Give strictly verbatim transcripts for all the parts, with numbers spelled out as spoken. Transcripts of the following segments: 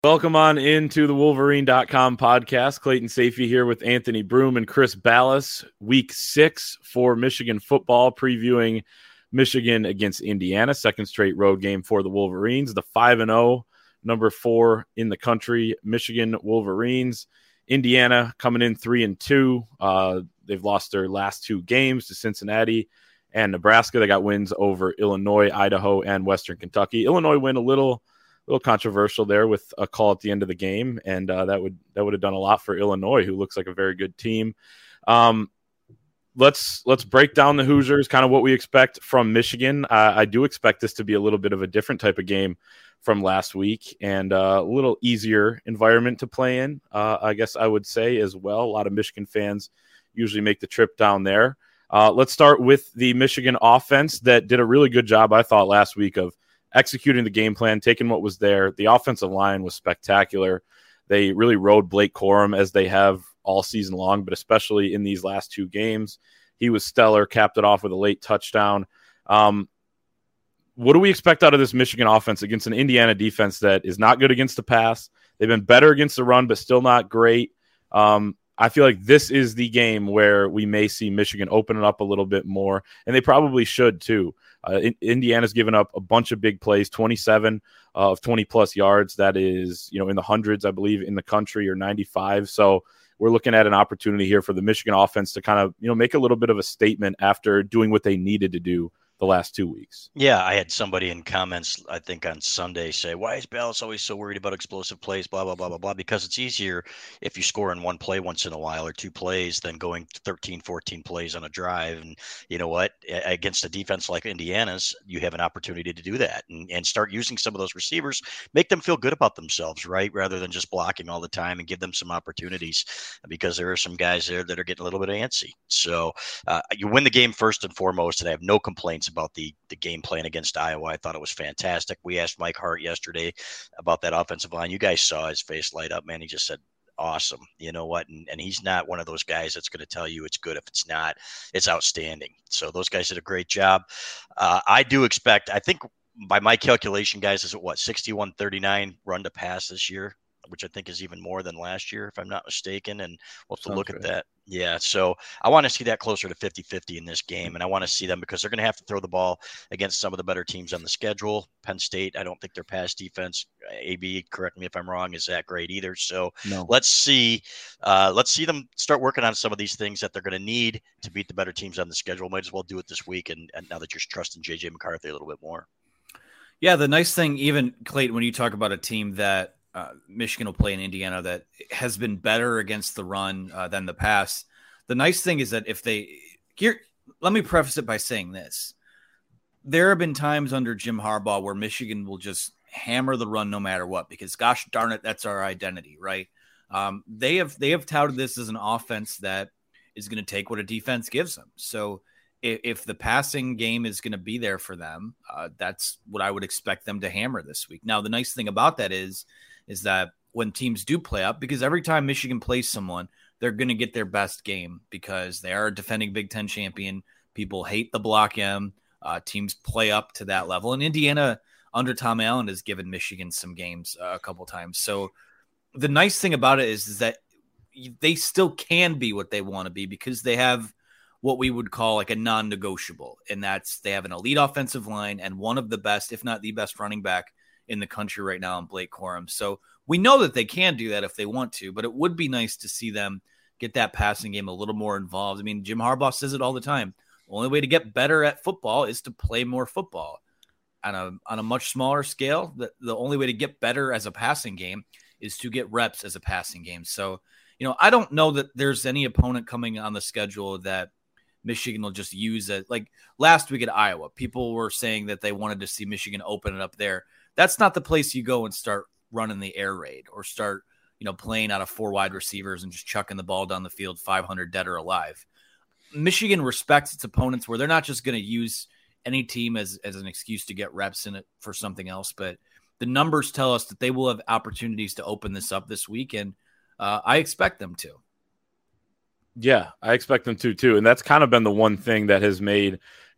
Welcome on into the Wolverine dot com podcast. Clayton Sayfie here with Anthony Broom and Chris Ballas. Week six for Michigan football, previewing Michigan against Indiana, second straight road game for the Wolverines. The five and oh, number four in the country, Michigan Wolverines. Indiana coming in three and two. Uh, they've lost their last two games to Cincinnati and Nebraska. They got wins over Illinois, Idaho, and Western Kentucky. Illinois win a little. A little controversial there with a call at the end of the game, and uh, that would that would have done a lot for Illinois, who looks like a very good team. Um, let's let's break down the Hoosiers, kind of what we expect from Michigan. Uh, I do expect this to be a little bit of a different type of game from last week, and uh, a little easier environment to play in, uh, I guess I would say as well. A lot of Michigan fans usually make the trip down there. Uh, let's start with the Michigan offense that did a really good job, I thought, last week of executing the game plan, taking what was there. The offensive line was spectacular. They really rode Blake Corum as they have all season long, but especially in these last two games. He was stellar, capped it off with a late touchdown. Um, what do we expect out of this Michigan offense against an Indiana defense that is not good against the pass? They've been better against the run, but still not great. Um, I feel like this is the game where we may see Michigan open it up a little bit more, and they probably should too. Uh, in, Indiana's given up a bunch of big plays, twenty-seven uh, of twenty-plus yards. That is, you know, in the hundreds, I believe, in the country, or ninety-five. So we're looking at an opportunity here for the Michigan offense to kind of, you know, make a little bit of a statement after doing what they needed to do the last two weeks. Yeah, I had somebody in comments, I think on Sunday, say, why is Ballas always so worried about explosive plays, blah, blah, blah, blah, blah, because it's easier if you score in one play once in a while or two plays than going thirteen, fourteen plays on a drive. And you know what? Against a defense like Indiana's, you have an opportunity to do that and, and start using some of those receivers, make them feel good about themselves, right? Rather than just blocking all the time, and give them some opportunities, because there are some guys there that are getting a little bit antsy. So uh, you win the game first and foremost, and I have no complaints about the the game plan against Iowa. I thought it was fantastic. We asked Mike Hart yesterday about that offensive line. You guys saw his face light up, man. He just said, awesome. You know what? And, and he's not one of those guys that's going to tell you it's good. If it's not, it's outstanding. So those guys did a great job. Uh, I do expect, I think by my calculation, guys, is it what, sixty-one thirty-nine run to pass this year, which I think is even more than last year, if I'm not mistaken. And we'll have to Sounds look good. at that. Yeah. So I want to see that closer to fifty-fifty in this game. And I want to see them, because they're going to have to throw the ball against some of the better teams on the schedule. Penn State, I don't think their pass defense, A B, correct me if I'm wrong, is that great either. So no. let's see, uh, let's see them start working on some of these things that they're going to need to beat the better teams on the schedule. Might as well do it this week. And, and now that you're trusting J J McCarthy a little bit more. Yeah. The nice thing, even Clayton, when you talk about a team that, Uh, Michigan will play in Indiana that has been better against the run uh, than the pass. The nice thing is that if they here, let me preface it by saying this. There have been times under Jim Harbaugh where Michigan will just hammer the run no matter what, because gosh darn it, that's our identity, right? Um, they have, they have touted this as an offense that is going to take what a defense gives them. So if, if the passing game is going to be there for them, uh, that's what I would expect them to hammer this week. Now, the nice thing about that is, is that when teams do play up, because every time Michigan plays someone, they're going to get their best game because they are a defending Big Ten champion. People hate the block M. Uh, teams play up to that level. And Indiana, under Tom Allen, has given Michigan some games uh, a couple times. So the nice thing about it is, is that they still can be what they want to be, because they have what we would call like a non-negotiable. And that's, they have an elite offensive line and one of the best, if not the best, running back in the country right now in Blake Corum. So we know that they can do that if they want to, but it would be nice to see them get that passing game a little more involved. I mean, Jim Harbaugh says it all the time. The only way to get better at football is to play more football. On a, on a much smaller scale, the, the only way to get better as a passing game is to get reps as a passing game. So, you know, I don't know that there's any opponent coming on the schedule that Michigan will just use it. Like last week at Iowa, people were saying that they wanted to see Michigan open it up there. That's not the place you go and start running the air raid or start, you know, playing out of four wide receivers and just chucking the ball down the field, five hundred dead or alive. Michigan respects its opponents where they're not just going to use any team as, as an excuse to get reps in it for something else. But the numbers tell us that they will have opportunities to open this up this week. And uh, I expect them to. Yeah, I expect them to too. And that's kind of been the one thing that has made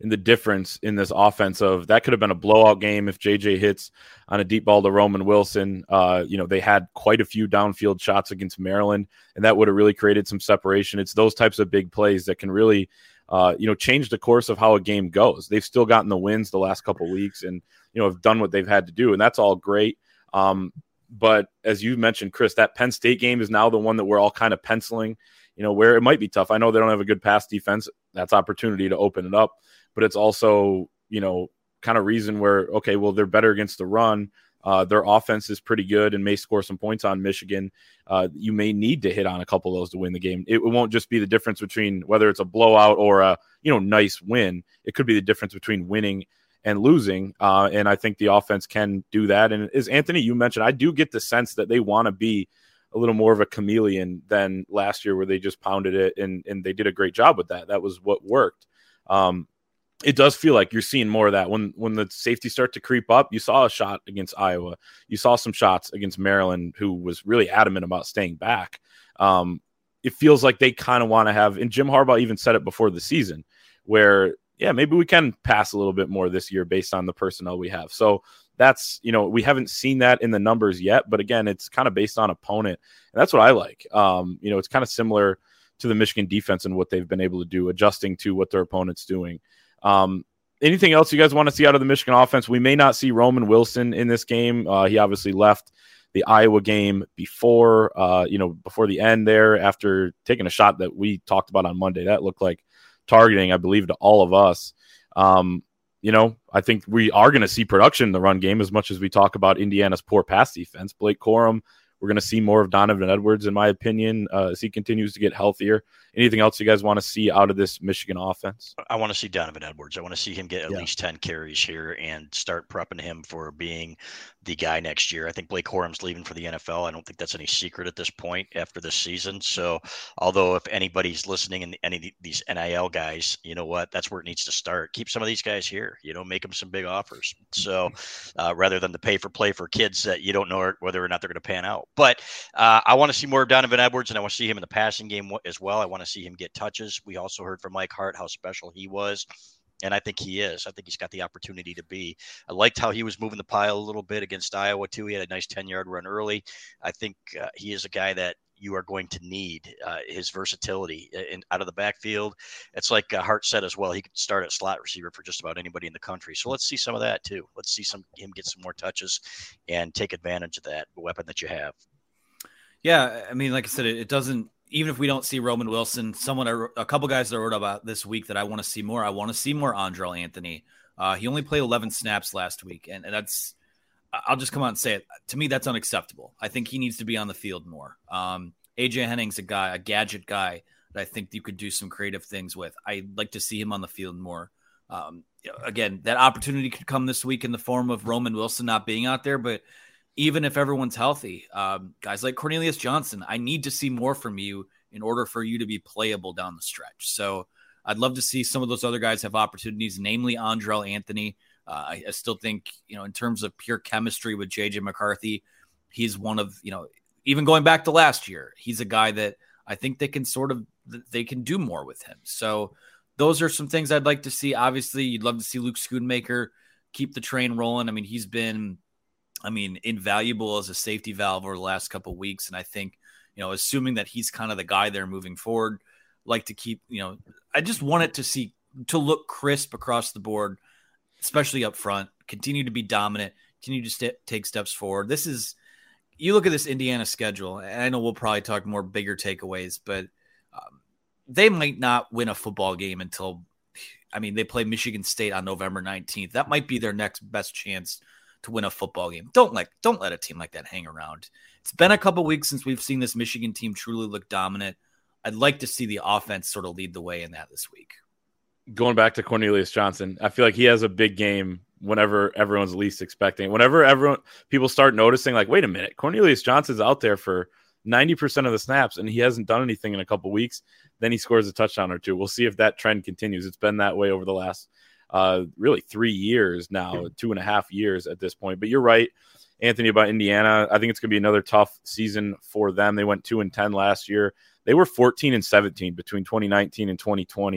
in the difference in this offense of that could have been a blowout game if J J hits on a deep ball to Roman Wilson. Uh, you know, they had quite a few downfield shots against Maryland, and that would have really created some separation. It's those types of big plays that can really, uh, you know, change the course of how a game goes. They've still gotten the wins the last couple of weeks and, you know, have done what they've had to do, and that's all great. Um, but as you mentioned, Chris, that Penn State game is now the one that we're all kind of penciling, you know, where it might be tough. I know they don't have a good pass defense. That's opportunity to open it up, but it's also, you know, kind of reason where, okay, well, they're better against the run. Uh, their offense is pretty good and may score some points on Michigan. Uh, you may need to hit on a couple of those to win the game. It won't just be the difference between whether it's a blowout or a, you know, nice win. It could be the difference between winning and losing. Uh, and I think the offense can do that. And as Anthony, you mentioned, I do get the sense that they want to be a little more of a chameleon than last year where they just pounded it and, and they did a great job with that. That was what worked. Um, it does feel like you're seeing more of that when, when the safeties start to creep up. You saw a shot against Iowa. You saw some shots against Maryland, who was really adamant about staying back. Um, it feels like they kind of want to have, and Jim Harbaugh even said it before the season, where, yeah, maybe we can pass a little bit more this year based on the personnel we have. So that's, you know, we haven't seen that in the numbers yet, but again, it's kind of based on opponent. And that's what I like. Um, you know, it's kind of similar to the Michigan defense and what they've been able to do, adjusting to what their opponent's doing. Um, anything else you guys want to see out of the Michigan offense? We may not see Roman Wilson in this game. Uh, he obviously left the Iowa game before, uh, you know, before the end there after taking a shot that we talked about on Monday. That looked like targeting, I believe, to all of us. Um, you know, I think we are going to see production in the run game as much as we talk about Indiana's poor pass defense. Blake Corum, we're going to see more of Donovan Edwards, in my opinion, uh, as he continues to get healthier. Anything else you guys want to see out of this Michigan offense? I want to see Donovan Edwards. I want to see him get at yeah. least ten carries here and start prepping him for being the guy next year. I think Blake Corum's leaving for the N F L. I don't think that's any secret at this point after this season. So although if anybody's listening and any of these N I L guys, you know what, that's where it needs to start. Keep some of these guys here, you know, make them some big offers. So uh, rather than the pay for play for kids that you don't know whether or not they're going to pan out. But uh, I want to see more of Donovan Edwards, and I want to see him in the passing game as well. I want to see him get touches. We also heard from Mike Hart how special he was, and I think he is. I think he's got the opportunity to be. I liked how he was moving the pile a little bit against Iowa, too. He had a nice ten-yard run early. I think uh, he is a guy that you are going to need, uh, his versatility in, out of the backfield. It's like uh, Hart said as well, he could start at slot receiver for just about anybody in the country. So let's see some of that, too. Let's see some him get some more touches and take advantage of that weapon that you have. Yeah, I mean, like I said, it, it doesn't, even if we don't see Roman Wilson, someone, a couple guys that I wrote about this week that I want to see more, I want to see more Andrel Anthony. Uh, he only played eleven snaps last week, and, and that's, I'll just come out and say it. To me, that's unacceptable. I think he needs to be on the field more. Um, A J Henning's a guy, a gadget guy that I think you could do some creative things with. I'd like to see him on the field more. Um, you know, again, that opportunity could come this week in the form of Roman Wilson not being out there, but even if everyone's healthy, um, guys like Cornelius Johnson, I need to see more from you in order for you to be playable down the stretch. So I'd love to see some of those other guys have opportunities, namely Andrel Anthony. Uh, I, I still think, you know, in terms of pure chemistry with J J McCarthy, he's one of, you know, even going back to last year, he's a guy that I think they can sort of, they can do more with him. So those are some things I'd like to see. Obviously, you'd love to see Luke Schoonmaker keep the train rolling. I mean, he's been, I mean, invaluable as a safety valve over the last couple of weeks. And I think, you know, assuming that he's kind of the guy there moving forward, like to keep, you know, I just want it to see, to look crisp across the board, especially up front, continue to be dominant, continue to st- take steps forward. This is, you look at this Indiana schedule, and I know we'll probably talk more bigger takeaways, but um, they might not win a football game until, I mean, they play Michigan State on November nineteenth. That might be their next best chance to win a football game. Don't let, don't let a team like that hang around. It's been a couple weeks since we've seen this Michigan team truly look dominant. I'd like to see the offense sort of lead the way in that this week. Going back to Cornelius Johnson, I feel like he has a big game whenever everyone's least expecting. Whenever everyone people start noticing, like, wait a minute, Cornelius Johnson's out there for ninety percent of the snaps and he hasn't done anything in a couple weeks, then he scores a touchdown or two. We'll see if that trend continues. It's been that way over the last uh, really three years now, two and a half years at this point. But you're right, Anthony, about Indiana. I think it's going to be another tough season for them. They went two and ten last year. They were fourteen and seventeen between twenty nineteen and twenty twenty.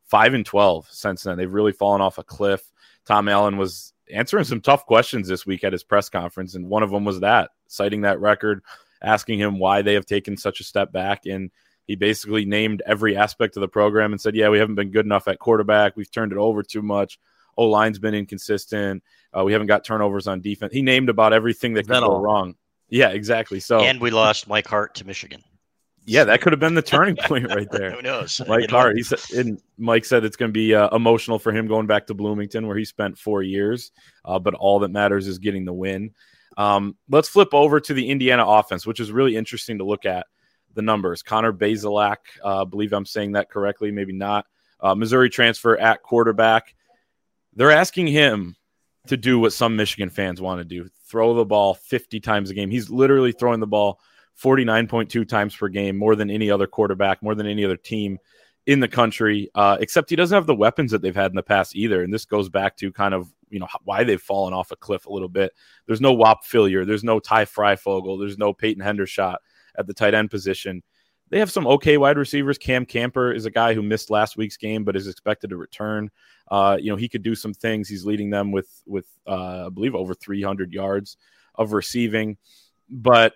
five and twelve since then. They've really fallen off a cliff. Tom Allen was answering some tough questions this week at his press conference, and one of them was that, citing that record, asking him why they have taken such a step back. And he basically named every aspect of the program and said, yeah, we haven't been good enough at quarterback. We've turned it over too much. O-line's been inconsistent. Uh, we haven't got turnovers on defense. He named about everything that could that go all? wrong. Yeah, exactly. So, and we lost Mike Hart to Michigan. Yeah, that could have been the turning point right there. Who knows? Mike you know Hart. He said, and Mike said it's going to be uh, emotional for him going back to Bloomington, where he spent four years. Uh, but all that matters is getting the win. Um, let's flip over to the Indiana offense, which is really interesting to look at the numbers. Connor Bazelak, uh, I believe I'm saying that correctly, maybe not. Uh, Missouri transfer at quarterback. They're asking him to do what some Michigan fans want to do: throw the ball fifty times a game. He's literally throwing the ball forty-nine point two times per game, more than any other quarterback, more than any other team in the country, uh, except he doesn't have the weapons that they've had in the past either. And this goes back to kind of, you know, why they've fallen off a cliff a little bit. There's no Whop Phillier. There's no Ty Freifogel. There's no Peyton Hendershot at the tight end position. They have some okay wide receivers. Cam Camper is a guy who missed last week's game but is expected to return. Uh, you know, he could do some things. He's leading them with, with uh, I believe, over three hundred yards of receiving. But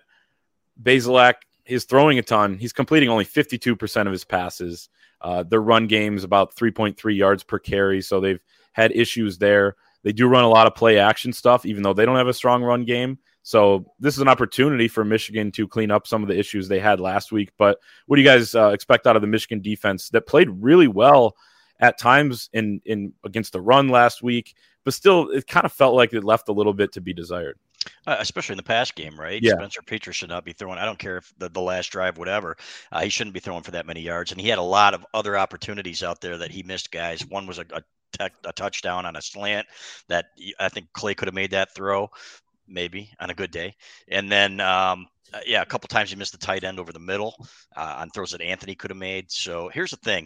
Bazelak is throwing a ton. He's completing only fifty-two percent of his passes. Uh, their run game is about three point three yards per carry, so they've had issues there. They do run a lot of play action stuff, even though they don't have a strong run game. So this is an opportunity for Michigan to clean up some of the issues they had last week. But what do you guys uh, expect out of the Michigan defense that played really well at times in, in against the run last week, but still it kind of felt like it left a little bit to be desired? Uh, especially in the pass game, right? Yeah. Spencer Petras should not be throwing. I don't care if the, the last drive, whatever. Uh, he shouldn't be throwing for that many yards. And he had a lot of other opportunities out there that he missed, guys. One was a, a, tech, a touchdown on a slant that I think Clay could have made that throw, maybe on a good day. And then, um, uh, yeah, a couple times he missed the tight end over the middle uh, on throws that Anthony could have made. So here's the thing.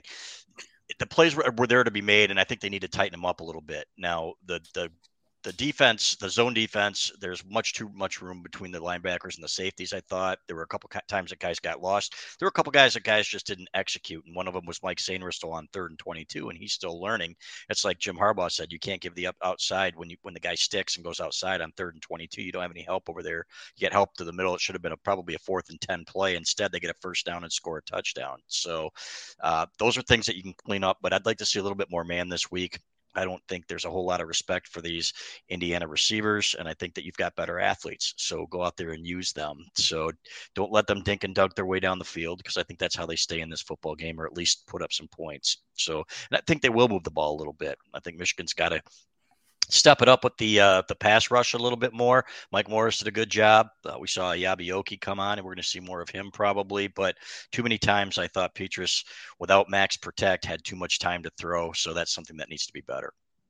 The plays were, were there to be made, and I think they need to tighten them up a little bit. Now, the the The defense, the zone defense, there's much too much room between the linebackers and the safeties. I thought there were a couple times that guys got lost. There were a couple guys that guys just didn't execute. And one of them was Mike Sainristil on third and twenty-two, and he's still learning. It's like Jim Harbaugh said, you can't give the up outside when you, when the guy sticks and goes outside on third and twenty-two. You don't have any help over there. You get help to the middle. It should have been a, probably a fourth and ten play. Instead, they get a first down and score a touchdown. So uh, those are things that you can clean up, but I'd like to see a little bit more man this week. I don't think there's a whole lot of respect for these Indiana receivers, and I think that you've got better athletes. So go out there and use them. So don't let them dink and dunk their way down the field, because I think that's how they stay in this football game, or at least put up some points. So, and I think they will move the ball a little bit. I think Michigan's got to step it up with the uh, the pass rush a little bit more. Mike Morris did a good job. Uh, we saw Yabioki come on, and we're going to see more of him probably. But too many times I thought Petras, without Max Protect, had too much time to throw. So that's something that needs to be better.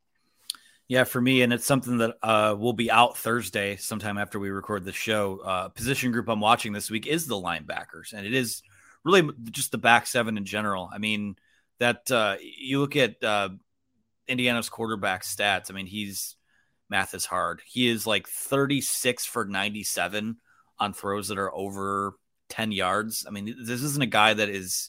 Yeah, for me, and it's something that uh, will be out Thursday sometime after we record the show. Uh, position group I'm watching this week is the linebackers, and it is really just the back seven in general. I mean, that uh, you look at uh, Indiana's quarterback stats. I mean, he's math is hard. He is like thirty-six for ninety-seven on throws that are over ten yards. I mean, this isn't a guy that is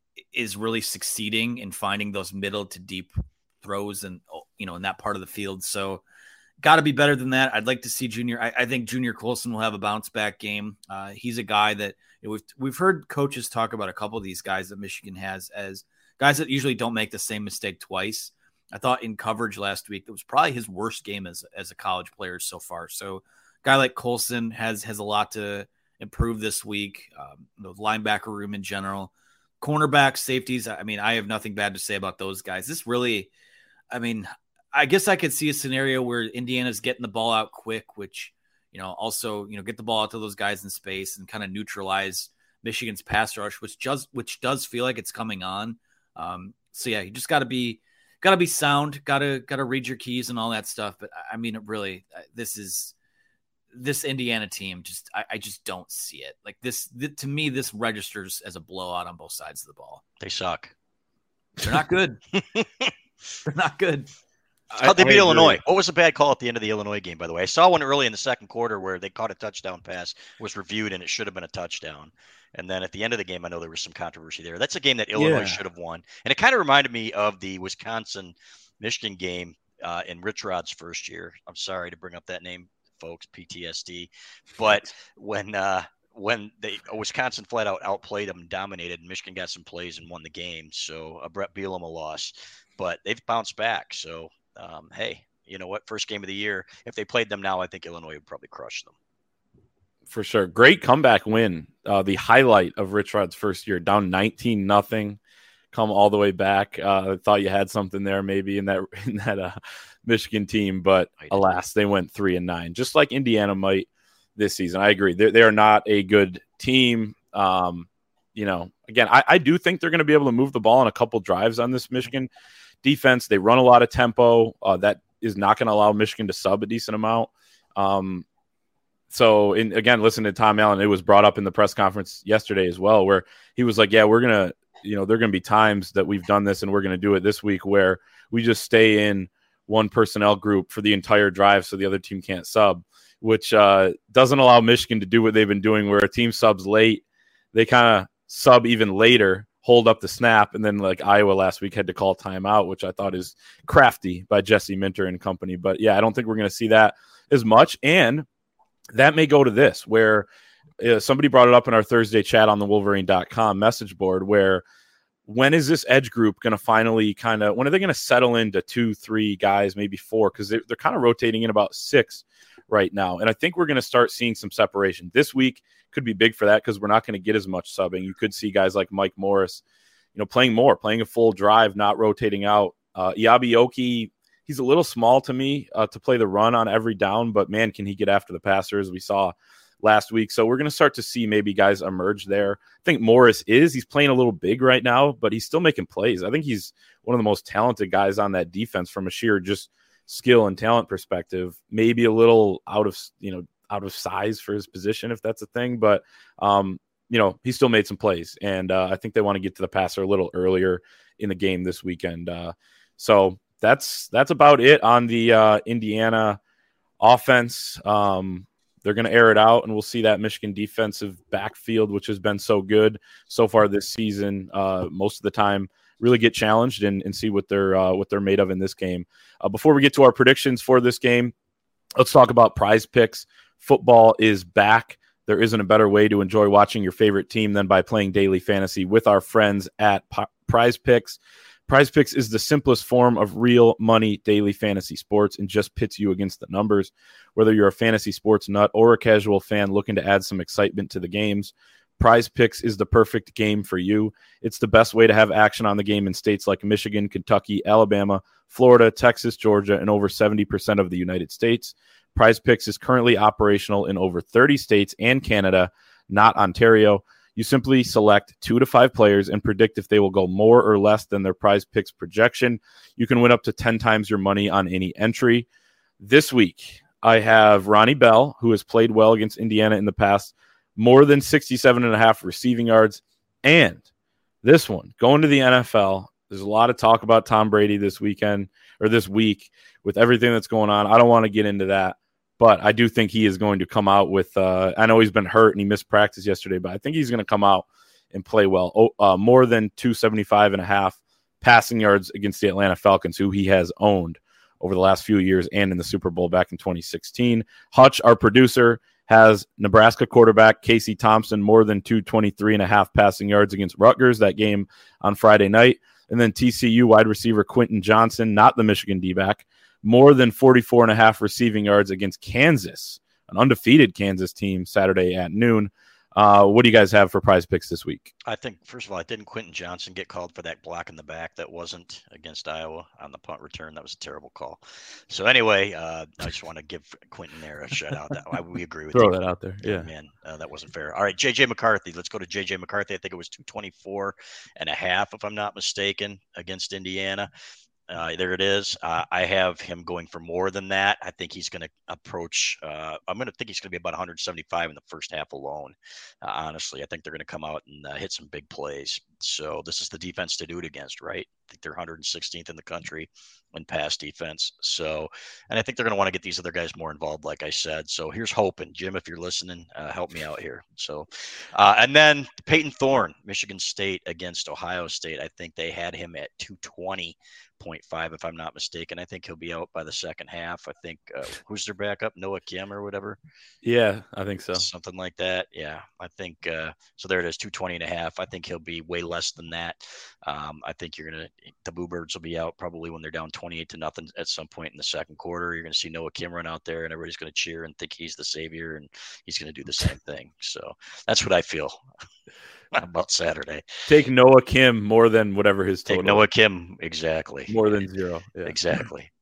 is really succeeding in finding those middle to deep throws and, you know, in that part of the field. So got to be better than that. I'd like to see Junior. I, I think Junior Colson will have a bounce back game. Uh, he's a guy that you know, we've we've heard coaches talk about a couple of these guys that Michigan has as guys that usually don't make the same mistake twice. I thought in coverage last week, it was probably his worst game as, as a college player so far. So a guy like Colson has, has a lot to improve this week. Um, the linebacker room in general, cornerback, safeties. I mean, I have nothing bad to say about those guys. This really, I mean, I guess I could see a scenario where Indiana's getting the ball out quick, which, you know, also, you know, get the ball out to those guys in space and kind of neutralize Michigan's pass rush, which does, which does feel like it's coming on. Um, so yeah, you just got to be, Got to be sound, got to got to read your keys and all that stuff. But I mean, it really, this is this Indiana team. Just I, I just don't see it. Like this, th- to me, this registers as a blowout on both sides of the ball. They suck. They're not good. They're not good. How'd they I beat agree. Illinois? What was the bad call at the end of the Illinois game, by the way? I saw one early in the second quarter where they caught a touchdown pass, was reviewed, and it should have been a touchdown. And then at the end of the game, I know there was some controversy there. That's a game that Illinois Yeah. should have won. And it kind of reminded me of the Wisconsin-Michigan game uh, in Rich Rod's first year. I'm sorry to bring up that name, folks, P T S D. But when uh, when they Wisconsin flat out outplayed them and dominated, and Michigan got some plays and won the game. So a Brett Bielema loss. But they've bounced back. So Um, hey, you know what? First game of the year. If they played them now, I think Illinois would probably crush them. For sure. Great comeback win. Uh, the highlight of Rich Rod's first year, down nineteen nothing, come all the way back. Uh, I thought you had something there maybe in that in that uh, Michigan team, but alas, they went three and nine, just like Indiana might this season. I agree. They're, they are not a good team. Um, you know, again, I, I do think they're going to be able to move the ball on a couple drives on this Michigan defense. They run a lot of tempo. Uh, that is not going to allow Michigan to sub a decent amount. Um, so, in, again, listen to Tom Allen. It was brought up in the press conference yesterday as well, where he was like, yeah, we're going to, you know, there are going to be times that we've done this and we're going to do it this week where we just stay in one personnel group for the entire drive so the other team can't sub, which uh, doesn't allow Michigan to do what they've been doing where a team subs late. They kind of sub even later, hold up the snap, and then like Iowa last week had to call timeout, which I thought is crafty by Jesse Minter and company. But yeah, I don't think we're going to see that as much. And that may go to this, where uh, somebody brought it up in our Thursday chat on the Wolverine dot com message board, where when is this edge group going to finally kind of, when are they going to settle into two, three guys, maybe four? Because they're, they're kind of rotating in about six right now. And I think we're going to start seeing some separation. This week could be big for that because we're not going to get as much subbing. You could see guys like Mike Morris, you know, playing more, playing a full drive, not rotating out. Uh, Iabioki, he's a little small to me uh, to play the run on every down, but man, can he get after the passer as we saw last week. So we're going to start to see maybe guys emerge there. I think Morris is, he's playing a little big right now, but he's still making plays. I think he's one of the most talented guys on that defense from a sheer just skill and talent perspective, maybe a little out of, you know, out of size for his position, if that's a thing, but um, you know, he still made some plays, and uh, I think they want to get to the passer a little earlier in the game this weekend. Uh, so that's, that's about it on the uh, Indiana offense. Um, They're going to air it out, and we'll see that Michigan defensive backfield, which has been so good so far this season, uh, most of the time, really get challenged and, and see what they're uh, what they're made of in this game. Uh, before we get to our predictions for this game, let's talk about Prize Picks. Football is back. There isn't a better way to enjoy watching your favorite team than by playing daily fantasy with our friends at P- Prize Picks. Prize Picks is the simplest form of real money daily fantasy sports and just pits you against the numbers. Whether you're a fantasy sports nut or a casual fan looking to add some excitement to the games, Prize Picks is the perfect game for you. It's the best way to have action on the game in states like Michigan, Kentucky, Alabama, Florida, Texas, Georgia, and over seventy percent of the United States. Prize Picks is currently operational in over thirty states and Canada, not Ontario. You simply select two to five players and predict if they will go more or less than their Prize Picks projection. You can win up to ten times your money on any entry. This week, I have Ronnie Bell, who has played well against Indiana in the past, more than sixty-seven and a half receiving yards. And this one, going to the N F L, there's a lot of talk about Tom Brady this weekend or this week with everything that's going on. I don't want to get into that. But I do think he is going to come out with uh, – I know he's been hurt and he missed practice yesterday, but I think he's going to come out and play well. Oh, uh, more than two seventy-five and a half passing yards against the Atlanta Falcons, who he has owned over the last few years and in the Super Bowl back in twenty sixteen. Hutch, our producer, has Nebraska quarterback Casey Thompson more than two twenty-three and a half passing yards against Rutgers, that game on Friday night. And then T C U wide receiver Quentin Johnson, not the Michigan D-back, more than forty-four and a half receiving yards against Kansas, an undefeated Kansas team, Saturday at noon. Uh, what do you guys have for Prize Picks this week? I think, first of all, didn't Quentin Johnson get called for that block in the back that wasn't against Iowa on the punt return? That was a terrible call. So anyway, uh, I just want to give Quentin there a shout out. That I, we agree with Throw you. that out there. Yeah, man, uh, that wasn't fair. All right, J J McCarthy. Let's go to J J McCarthy. I think it was two twenty-four and a half, if I'm not mistaken, against Indiana. Uh, there it is. Uh, I have him going for more than that. I think he's going to approach. Uh, I'm going to think he's going to be about one seventy-five in the first half alone. Uh, honestly, I think they're going to come out and uh, hit some big plays. So this is the defense to do it against, right? I think they're one hundred sixteenth in the country in pass defense. So, and I think they're going to want to get these other guys more involved, like I said. So here's hoping, Jim, if you're listening, uh, help me out here. So, uh, and then Peyton Thorne, Michigan State against Ohio State. I think they had him at two twenty point five, if I'm not mistaken. I think he'll be out by the second half. I think uh, who's their backup? Noah Kim or whatever. Yeah, I think so. Something like that. Yeah, I think uh, so. There it is, two twenty and a half. I think he'll be way less than that. Um, I think you're gonna the Bluebirds will be out probably when they're down twenty-eight to nothing at some point in the second quarter. You're gonna see Noah Kim run out there, and everybody's gonna cheer and think he's the savior, and he's gonna do the same thing. So that's what I feel about Saturday. Take Noah Kim more than whatever his total. Take Noah Kim, exactly. More than zero. Yeah. Exactly.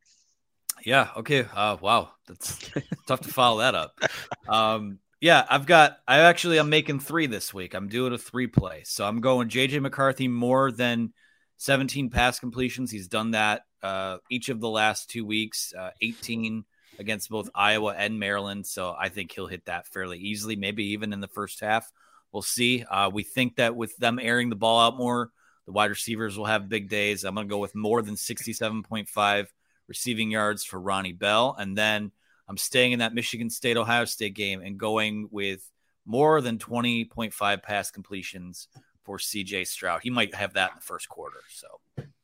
Yeah. Okay. Uh, wow. That's tough to follow that up. Um, yeah, I've got, I actually, I'm making three this week. I'm doing a three play. So I'm going J J McCarthy more than seventeen pass completions. He's done that uh, each of the last two weeks, uh, eighteen against both Iowa and Maryland. So I think he'll hit that fairly easily, maybe even in the first half. We'll see. Uh, we think that with them airing the ball out more, the wide receivers will have big days. I'm going to go with more than sixty-seven point five receiving yards for Ronnie Bell. And then I'm staying in that Michigan State, Ohio State game and going with more than twenty point five pass completions for C J Stroud. He might have that in the first quarter. So,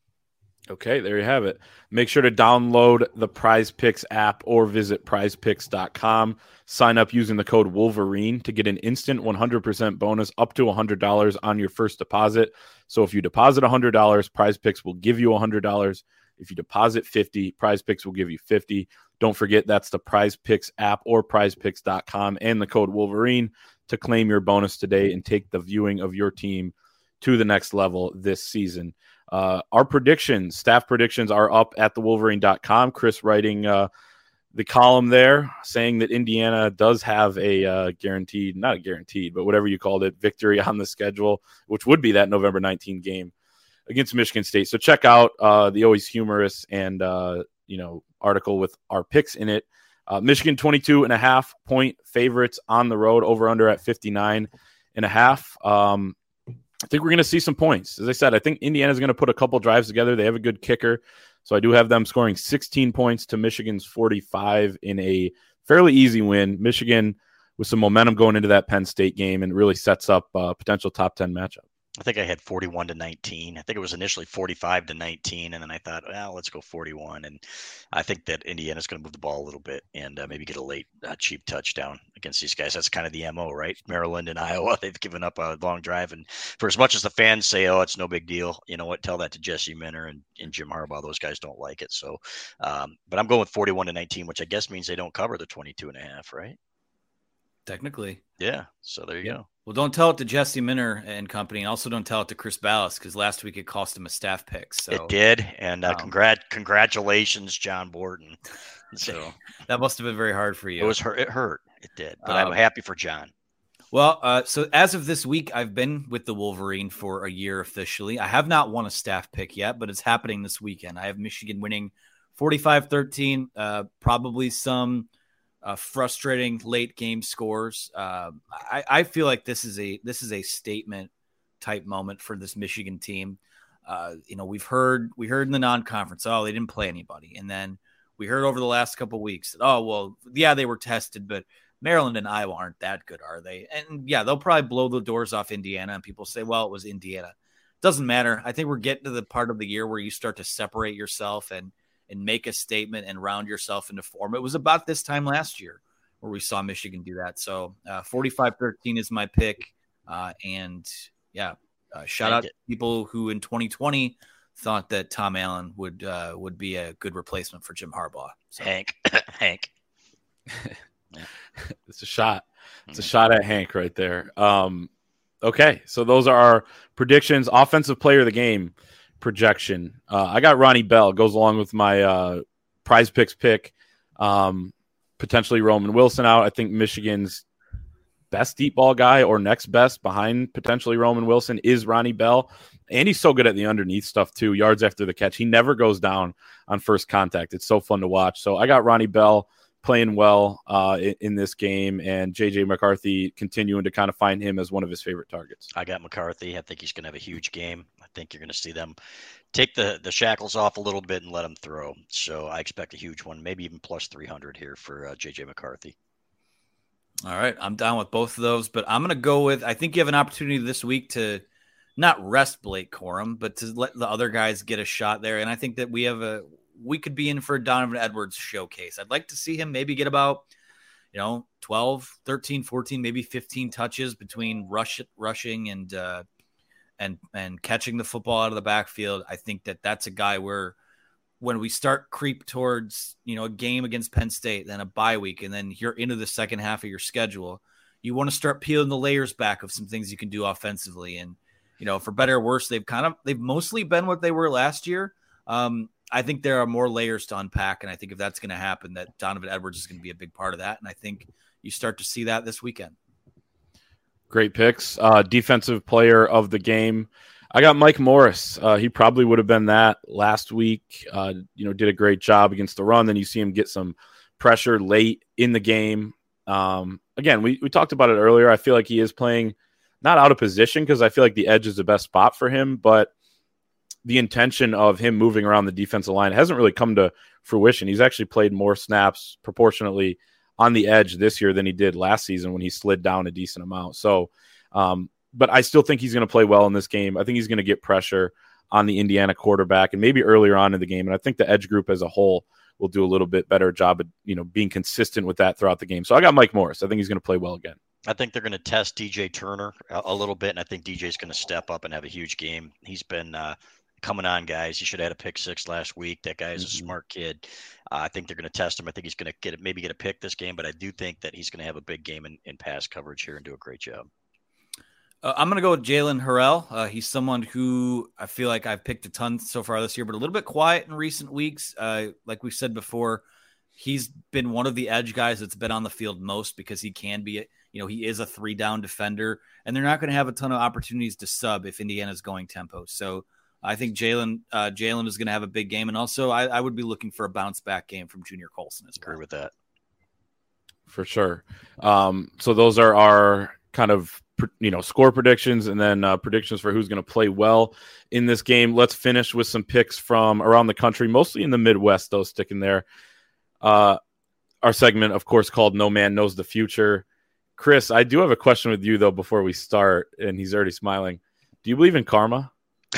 okay, there you have it. Make sure to download the Prize Picks app or visit prize picks dot com. Sign up using the code Wolverine to get an instant one hundred percent bonus up to one hundred dollars on your first deposit. So if you deposit one hundred dollars, Prize Picks will give you one hundred dollars. If you deposit fifty dollars, Prize Picks will give you fifty dollars. Don't forget that's the Prize Picks app or prize picks dot com and the code Wolverine to claim your bonus today and take the viewing of your team to the next level this season. Uh, our predictions, staff predictions are up at the wolverine dot com. Chris writing uh, the column there saying that Indiana does have a uh, guaranteed, not a guaranteed, but whatever you called it, victory on the schedule, which would be that November nineteenth game against Michigan State. So check out uh, the always humorous and, uh, you know, article with our picks in it. Uh, Michigan twenty-two and a half point favorites on the road, over under at fifty-nine and a half. Um, I think we're going to see some points. As I said, I think Indiana's going to put a couple drives together. They have a good kicker. So I do have them scoring sixteen points to Michigan's forty-five in a fairly easy win. Michigan with some momentum going into that Penn State game and really sets up a potential top ten matchup. I think I had forty-one to nineteen. I think it was initially forty-five to nineteen, and then I thought, well, let's go forty-one. And I think that Indiana's going to move the ball a little bit and uh, maybe get a late, uh, cheap touchdown against these guys. That's kind of the M O, right? Maryland and Iowa, they've given up a long drive. And for as much as the fans say, oh, it's no big deal, you know what? Tell that to Jesse Minter and, and Jim Harbaugh. Those guys don't like it. So, um, but I'm going with forty-one to nineteen, which I guess means they don't cover the twenty-two and a half, right? technically. Yeah. So there you yeah. go. Well, don't tell it to Jesse Minter and company. And also don't tell it to Chris Ballas because last week it cost him a staff pick. So it did. And uh, um, congrat, congratulations, John Borton. So that must have been very hard for you. It was hurt. It hurt. It did. But um, I'm happy for John. Well, uh, so as of this week, I've been with the Wolverine for a year officially. I have not won a staff pick yet, but it's happening this weekend. I have Michigan winning forty-five thirteen, uh, probably some uh, frustrating late game scores. Uh, I, I feel like this is a this is a statement type moment for this Michigan team. Uh, you know, we've heard we heard in the non-conference, oh, they didn't play anybody, and then we heard over the last couple of weeks that, oh, well, yeah, they were tested, but Maryland and Iowa aren't that good, are they? And yeah, they'll probably blow the doors off Indiana, and people say, well, it was Indiana. Doesn't matter. I think we're getting to the part of the year where you start to separate yourself and and make a statement and round yourself into form. It was about this time last year where we saw Michigan do that. So uh, forty-five thirteen is my pick. Uh, and yeah, uh, shout Thank out it. to people who in twenty twenty thought that Tom Allen would uh, would be a good replacement for Jim Harbaugh. So. Hank, Hank. It's a shot. It's a shot at Hank right there. Um, okay, so those are our predictions. Offensive player of the game projection. Uh, I got Ronnie Bell. Goes along with my uh, prize picks pick. Um, potentially Roman Wilson out. I think Michigan's best deep ball guy or next best behind potentially Roman Wilson is Ronnie Bell. And he's so good at the underneath stuff too, yards after the catch. He never goes down on first contact. It's so fun to watch. So I got Ronnie Bell playing well uh, in, in this game, and J J McCarthy continuing to kind of find him as one of his favorite targets. I got McCarthy. I think he's going to have a huge game. I think you're going to see them take the, the shackles off a little bit and let him throw. So I expect a huge one, maybe even plus three hundred here for uh, J J McCarthy. All right, I'm down with both of those, but I'm going to go with, I think you have an opportunity this week to not rest Blake Corum, but to let the other guys get a shot there. And I think that we have a, we could be in for a Donovan Edwards showcase. I'd like to see him maybe get about, you know, twelve, thirteen, fourteen, maybe fifteen touches between rush, rushing and, uh, and, and catching the football out of the backfield. I think that that's a guy where, when we start creep towards, you know, a game against Penn State, then a bye week, and then you're into the second half of your schedule, you want to start peeling the layers back of some things you can do offensively. And, you know, for better or worse, they've kind of, they've mostly been what they were last year. Um, I think there are more layers to unpack. And I think if that's going to happen, that Donovan Edwards is going to be a big part of that. And I think you start to see that this weekend. Great picks. Uh, defensive player of the game, I got Mike Morris. Uh, he probably would have been that last week. Uh, you know, did a great job against the run. Then you see him get some pressure late in the game. Um, again, we, we talked about it earlier. I feel like he is playing not out of position because I feel like the edge is the best spot for him, but the intention of him moving around the defensive line hasn't really come to fruition. He's actually played more snaps proportionately on the edge this year than he did last season when he slid down a decent amount. So, um, but I still think he's going to play well in this game. I think he's going to get pressure on the Indiana quarterback and maybe earlier on in the game. And I think the edge group as a whole will do a little bit better job of, you know, being consistent with that throughout the game. So I got Mike Morris. I think he's going to play well again. I think they're going to test D J Turner a, a little bit, and I think D J's going to step up and have a huge game. He's been uh, coming on, guys. He should have had a pick six last week. That guy is a mm-hmm. smart kid. Uh, I think they're going to test him. I think he's going to get maybe get a pick this game, but I do think that he's going to have a big game in, in pass coverage here and do a great job. Uh, I'm going to go with Jalen Harrell. Uh, he's someone who I feel like I've picked a ton so far this year, but a little bit quiet in recent weeks. Uh, like we said before, he's been one of the edge guys that's been on the field most because he can be, you know, he is a three down defender, and they're not going to have a ton of opportunities to sub if Indiana's going tempo. So I think Jalen uh, Jalen is going to have a big game, and also I, I would be looking for a bounce back game from Junior Colson as well. Agree with that. For sure. Um, so those are our kind of, you know, score predictions and then uh, predictions for who's going to play well in this game. Let's finish with some picks from around the country, mostly in the Midwest, though, sticking there. Uh, our segment, of course, called No Man Knows the Future. Chris, I do have a question with you, though, before we start, and he's already smiling. Do you believe in karma?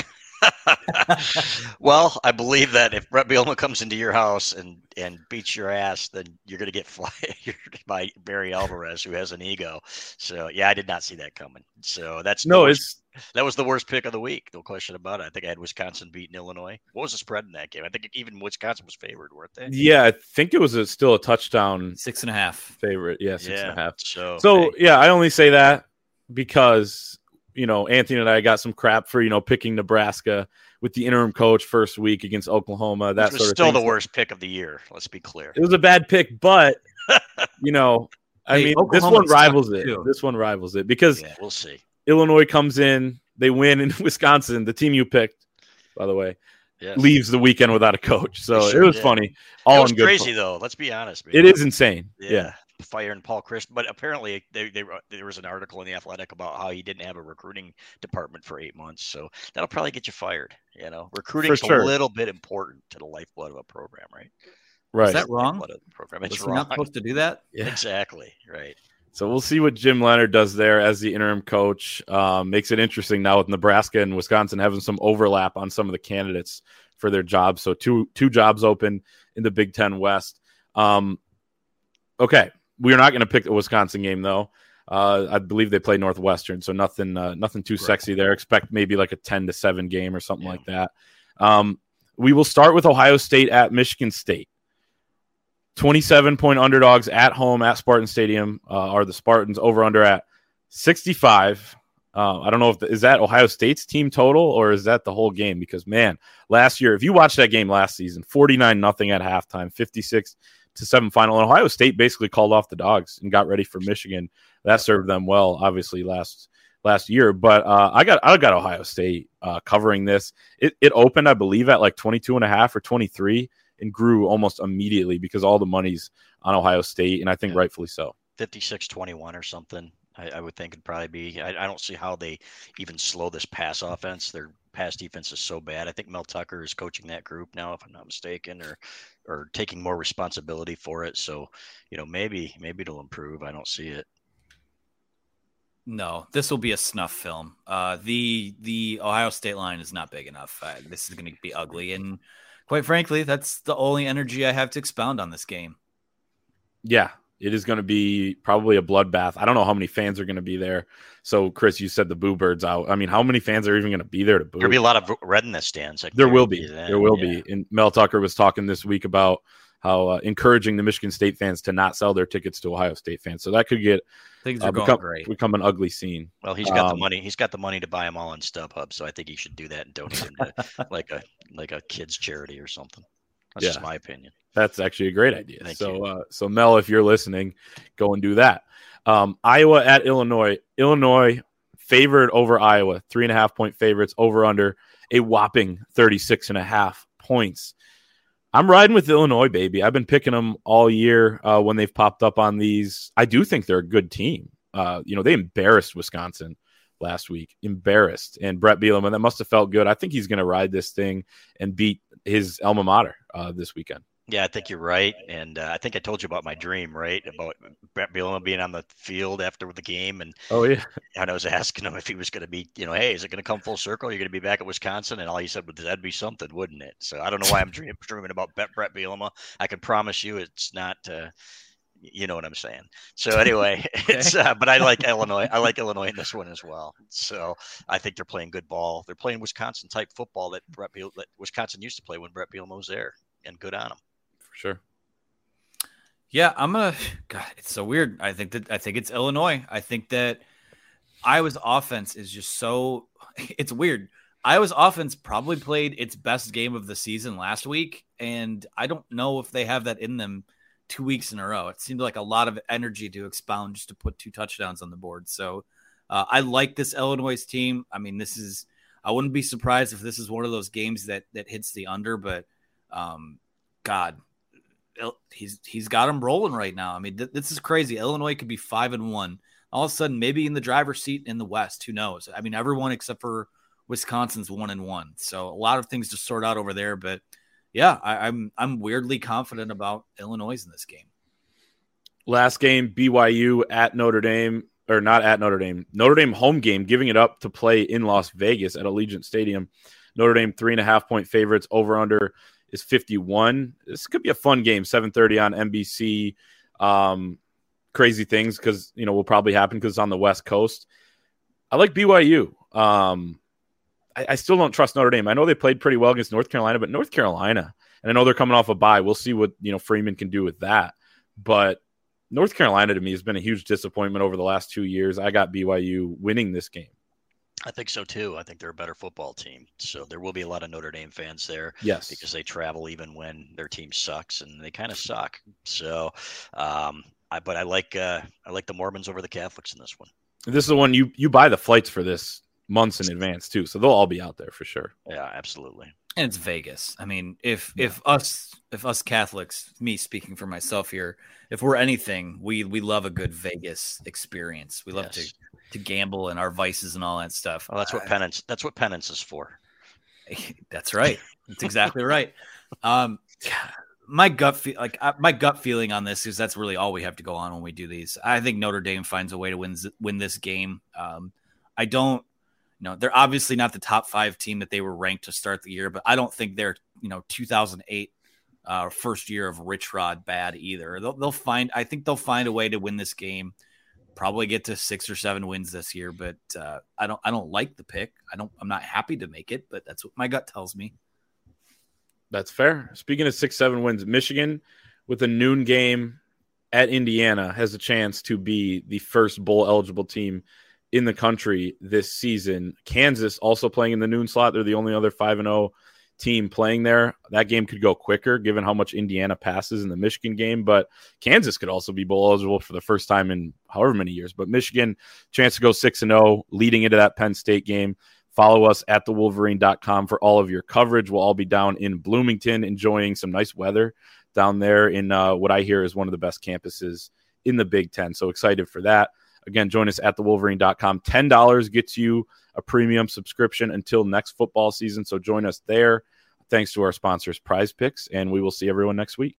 Well, I believe that if Brett Bielema comes into your house and, and beats your ass, then you're going to get fired by Barry Alvarez, who has an ego. So, yeah, I did not see that coming. So that's no, worst, it's that was the worst pick of the week. No question about it. I think I had Wisconsin beating Illinois. What was the spread in that game? I think even Wisconsin was favored, weren't they? Yeah, I think it was a, still a touchdown. Six and a half favorite. Yeah, six yeah, and a half. So, so hey. yeah, I only say that because, you know, Anthony and I got some crap for, you know, picking Nebraska with the interim coach first week against Oklahoma. That Which was sort of still thing. the worst pick of the year. Let's be clear. It was a bad pick, but you know, I hey, mean, Oklahoma this one rivals it. Too. This one rivals it because yeah, we'll see. Illinois comes in, they win in Wisconsin. The team you picked, by the way, yes. leaves the weekend without a coach. So sure it was did. funny. All it was in good crazy fun. though. Let's be honest. Man. It is insane. Yeah. yeah. Firing Paul Chryst, but apparently they, they there was an article in the Athletic about how he didn't have a recruiting department for eight months. So that'll probably get you fired. You know, recruiting is sure. a little bit important to the lifeblood of a program, right? Right. Is that wrong? Of the program. It's Was wrong. he not supposed to do that? Yeah. Exactly. Right. So we'll see what Jim Leonard does there as the interim coach. Um, makes it interesting now with Nebraska and Wisconsin having some overlap on some of the candidates for their jobs. So two two jobs open in the Big Ten West. Um, okay. We are not going to pick the Wisconsin game, though. Uh, I believe they play Northwestern, so nothing uh, nothing too right. sexy there. Expect maybe like a ten to seven game or something yeah. like that. Um, we will start with Ohio State at Michigan State. twenty-seven point underdogs at home at Spartan Stadium uh, are the Spartans, over under at sixty-five. Uh, I don't know if the, is that Ohio State's team total or is that the whole game? Because, man, last year, if you watched that game last season, forty-nine nothing at halftime, fifty-six to seven final. And Ohio State basically called off the dogs and got ready for Michigan. That served them well, obviously, last last year. But uh, I got I got Ohio State uh, covering this. It, it opened, I believe, at like twenty-two and a half or twenty-three and grew almost immediately because all the money's on Ohio State, and I think yeah. rightfully so. fifty-six twenty-one or something, I, I would think it'd probably be. I, I don't see how they even slow this pass offense. Their pass defense is so bad. I think Mel Tucker is coaching that group now, if I'm not mistaken, or or taking more responsibility for it. So, you know, maybe maybe it'll improve. I don't see it. No, this will be a snuff film. Uh, the the Ohio State line is not big enough. Uh, this is going to be ugly, and quite frankly, that's the only energy I have to expound on this game. Yeah, it is going to be probably a bloodbath. I don't know how many fans are going to be there. So, Chris, you said the Boo Birds out. I mean, how many fans are even going to be there to boo? There'll be a lot of red in the stands. There will be. There will yeah. be. And Mel Tucker was talking this week about how uh, encouraging the Michigan State fans to not sell their tickets to Ohio State fans. So that could get things are uh, become, going great. become an ugly scene. Well, he's got um, the money. He's got the money to buy them all on StubHub. So I think he should do that and donate them to like a like a kids charity or something. That's yeah. just my opinion. That's actually a great idea. Thank so, you. Uh, so Mel, if you're listening, go and do that. Um, Iowa at Illinois. Illinois favored over Iowa, three and a half point favorites, over under a whopping thirty-six and a half points. I'm riding with Illinois, baby. I've been picking them all year uh, when they've popped up on these. I do think they're a good team. Uh, you know, they embarrassed Wisconsin last week, embarrassed. And Brett Bielema, that must have felt good. I think he's going to ride this thing and beat his alma mater uh, this weekend. Yeah, I think you're right. And uh, I think I told you about my dream, right? About Brett Bielema being on the field after the game. And oh, yeah. And I was asking him if he was going to be, you know, hey, is it going to come full circle? You're going to be back at Wisconsin? And all he said was, that'd be something, wouldn't it? So I don't know why I'm dream- dreaming about Brett Bielema. I can promise you it's not, uh, you know what I'm saying. So anyway, it's, uh, but I like Illinois. I like Illinois in this one as well. So I think they're playing good ball. They're playing Wisconsin type football that Brett Bielema, that Wisconsin used to play when Brett Bielema was there, and good on them. Sure. Yeah, I'm gonna. God, it's so weird. I think that I think it's Illinois. I think that Iowa's offense is just so. It's weird. Iowa's offense probably played its best game of the season last week, and I don't know if they have that in them two weeks in a row. It seemed like a lot of energy to expound just to put two touchdowns on the board. So uh, I like this Illinois team. I mean, this is. I wouldn't be surprised if this is one of those games that that hits the under, but um, God. He's he's got him rolling right now. I mean, th- this is crazy. Illinois could be five and one. All of a sudden, maybe in the driver's seat in the West. Who knows? I mean, everyone except for Wisconsin's one and one. So a lot of things to sort out over there. But yeah, I, I'm I'm weirdly confident about Illinois in this game. Last game, B Y U at Notre Dame, or not at Notre Dame. Notre Dame home game, giving it up to play in Las Vegas at Allegiant Stadium. Notre Dame three and a half point favorites. Over under is fifty-one. This could be a fun game, seven thirty on N B C. Um, crazy things because, you know, will probably happen because it's on the West Coast. I like B Y U. Um, I, I still don't trust Notre Dame. I know they played pretty well against North Carolina, but North Carolina, and I know they're coming off a bye. We'll see what, you know, Freeman can do with that. But North Carolina to me has been a huge disappointment over the last two years. I got B Y U winning this game. I think so too. I think they're a better football team. So there will be a lot of Notre Dame fans there. Yes. Because they travel even when their team sucks, and they kind of suck. So, um, I, but I like uh, I like the Mormons over the Catholics in this one. This is the one you you buy the flights for this months in advance too, so they'll all be out there for sure. Yeah, absolutely. And it's Vegas. I mean, if yeah. if us if us Catholics, me speaking for myself here, if we're anything, we we love a good Vegas experience. We love yes. to to gamble and our vices and all that stuff. Well, that's what uh, penance. That's what penance is for. That's right. That's exactly right. Um, my gut feel like uh, my gut feeling on this is that's really all we have to go on when we do these. I think Notre Dame finds a way to win win this game. Um, I don't. You know, they're obviously not the top five team that they were ranked to start the year, but I don't think they're, you know, two thousand eight uh, first year of Rich Rod bad either. They'll, they'll find, I think they'll find a way to win this game, probably get to six or seven wins this year, but uh, I don't, I don't like the pick. I don't, I'm not happy to make it, but that's what my gut tells me. That's fair. Speaking of six, seven wins, Michigan with a noon game at Indiana has a chance to be the first bowl eligible team in the country this season. Kansas also playing in the noon slot. They're the only other five and oh team playing there. That game could go quicker given how much Indiana passes in the Michigan game, but Kansas could also be bowl eligible for the first time in however many years. But Michigan, chance to go six and oh leading into that Penn State game. Follow us at the wolverine dot com for all of your coverage. We'll all be down in Bloomington enjoying some nice weather down there in uh, what I hear is one of the best campuses in the Big Ten. So excited for that. Again, join us at the wolverine dot com. ten dollars gets you a premium subscription until next football season. So join us there. Thanks to our sponsors, Prize Picks, and we will see everyone next week.